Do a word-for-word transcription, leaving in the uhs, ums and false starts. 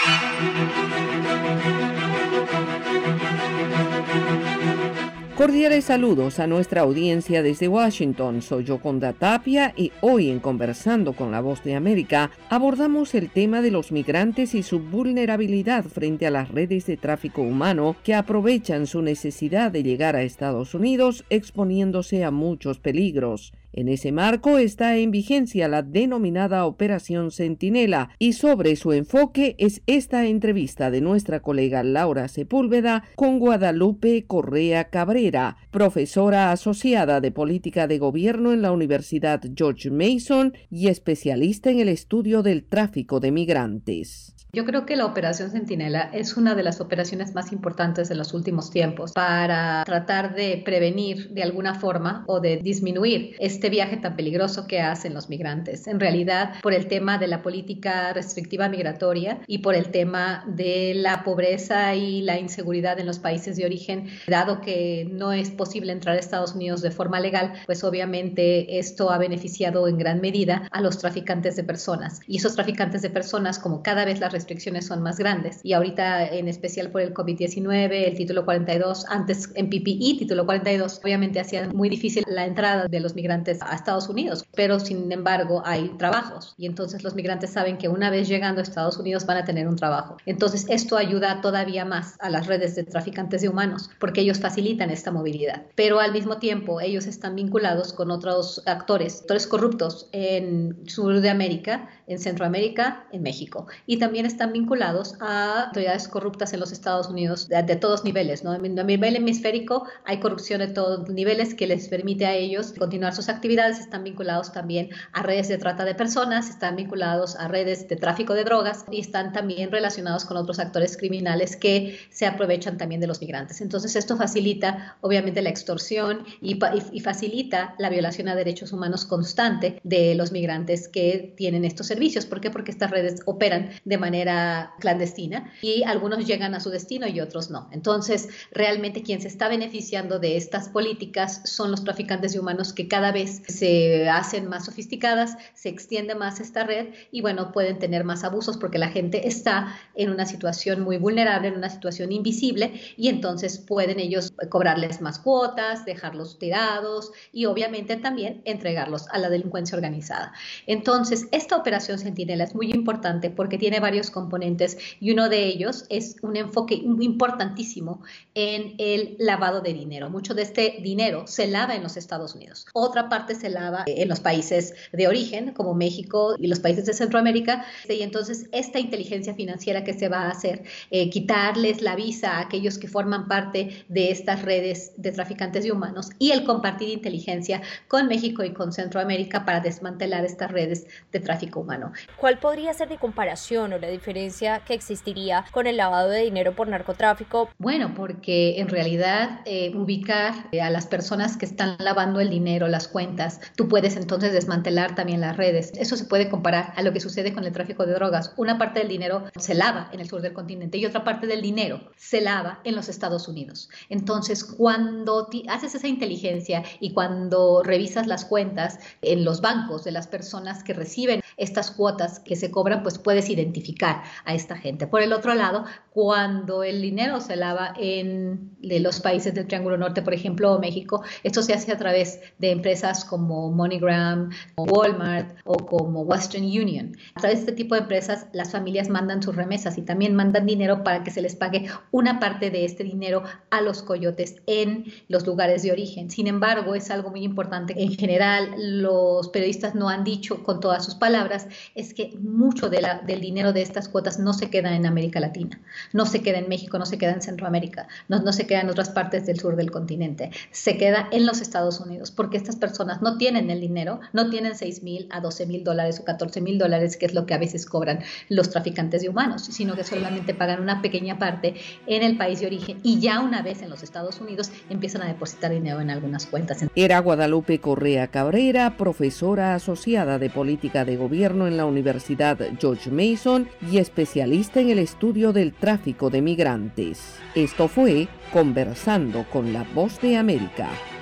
Cordiales saludos a nuestra audiencia desde Washington. Soy Yoconda Tapia y hoy en Conversando con la Voz de América abordamos el tema de los migrantes y su vulnerabilidad frente a las redes de tráfico humano que aprovechan su necesidad de llegar a Estados Unidos exponiéndose a muchos peligros. En ese marco está en vigencia la denominada Operación Centinela y sobre su enfoque es esta entrevista de nuestra colega Laura Sepúlveda con Guadalupe Correa Cabrera, profesora asociada de Política de Gobierno en la Universidad George Mason y especialista en el estudio del tráfico de migrantes. Yo creo que la Operación Centinela es una de las operaciones más importantes de los últimos tiempos para tratar de prevenir de alguna forma o de disminuir este viaje tan peligroso que hacen los migrantes. En realidad, por el tema de la política restrictiva migratoria y por el tema de la pobreza y la inseguridad en los países de origen, dado que no es posible entrar a Estados Unidos de forma legal, pues obviamente esto ha beneficiado en gran medida a los traficantes de personas. Y esos traficantes de personas, como cada vez las restricciones son más grandes y ahorita en especial por el COVID diecinueve, el título cuarenta y dos, antes en P P E, título cuarenta y dos, obviamente hacía muy difícil la entrada de los migrantes a Estados Unidos, pero sin embargo hay trabajos y entonces los migrantes saben que una vez llegando a Estados Unidos van a tener un trabajo. Entonces esto ayuda todavía más a las redes de traficantes de humanos porque ellos facilitan esta movilidad, pero al mismo tiempo ellos están vinculados con otros actores, actores corruptos en Sur de América, en Centroamérica, en México, y también están vinculados a autoridades corruptas en los Estados Unidos de, de todos niveles, ¿no? A nivel hemisférico hay corrupción de todos niveles que les permite a ellos continuar sus actividades. Están vinculados también a redes de trata de personas, están vinculados a redes de tráfico de drogas y están también relacionados con otros actores criminales que se aprovechan también de los migrantes. Entonces esto facilita obviamente la extorsión y, y, y facilita la violación a derechos humanos constante de los migrantes que tienen estos servicios. ¿Por qué? Porque estas redes operan de manera clandestina y algunos llegan a su destino y otros no. Entonces, realmente quien se está beneficiando de estas políticas son los traficantes de humanos que cada vez se hacen más sofisticadas, se extiende más esta red y bueno, pueden tener más abusos porque la gente está en una situación muy vulnerable, en una situación invisible y entonces pueden ellos cobrarles más cuotas, dejarlos tirados y obviamente también entregarlos a la delincuencia organizada. Entonces, esta operación Centinela es muy importante porque tiene varios componentes y uno de ellos es un enfoque importantísimo en el lavado de dinero. Mucho de este dinero se lava en los Estados Unidos. Otra parte se lava en los países de origen, como México y los países de Centroamérica. Y entonces esta inteligencia financiera que se va a hacer, eh, quitarles la visa a aquellos que forman parte de estas redes de traficantes de humanos y el compartir inteligencia con México y con Centroamérica para desmantelar estas redes de tráfico humano. ¿Cuál podría ser de comparación o la diferencia que existiría con el lavado de dinero por narcotráfico? Bueno, porque en realidad eh, ubicar eh, a las personas que están lavando el dinero, las cuentas, tú puedes entonces desmantelar también las redes. Eso se puede comparar a lo que sucede con el tráfico de drogas. Una parte del dinero se lava en el sur del continente y otra parte del dinero se lava en los Estados Unidos. Entonces, cuando haces esa inteligencia y cuando revisas las cuentas en los bancos de las personas que reciben estas cuotas que se cobran, pues puedes identificar a esta gente. Por el otro lado, cuando el dinero se lava en de los países del Triángulo Norte, por ejemplo, o México, esto se hace a través de empresas como MoneyGram, o Walmart o como Western Union. A través de este tipo de empresas, las familias mandan sus remesas y también mandan dinero para que se les pague una parte de este dinero a los coyotes en los lugares de origen. Sin embargo, es algo muy importante. En general, los periodistas no han dicho con todas sus palabras, es que mucho de la, del dinero de estas cuotas no se queda en América Latina, no se queda en México, no se queda en Centroamérica, no, no se queda en otras partes del sur del continente, se queda en los Estados Unidos, porque estas personas no tienen el dinero, no tienen seis mil a doce mil dólares o catorce mil dólares, que es lo que a veces cobran los traficantes de humanos, sino que solamente pagan una pequeña parte en el país de origen y ya una vez en los Estados Unidos empiezan a depositar dinero en algunas cuentas. Era Guadalupe Correa Cabrera, profesora asociada de Política de Gobierno en la Universidad George Mason y especialista en el estudio del tráfico de migrantes. Esto fue Conversando con la Voz de América.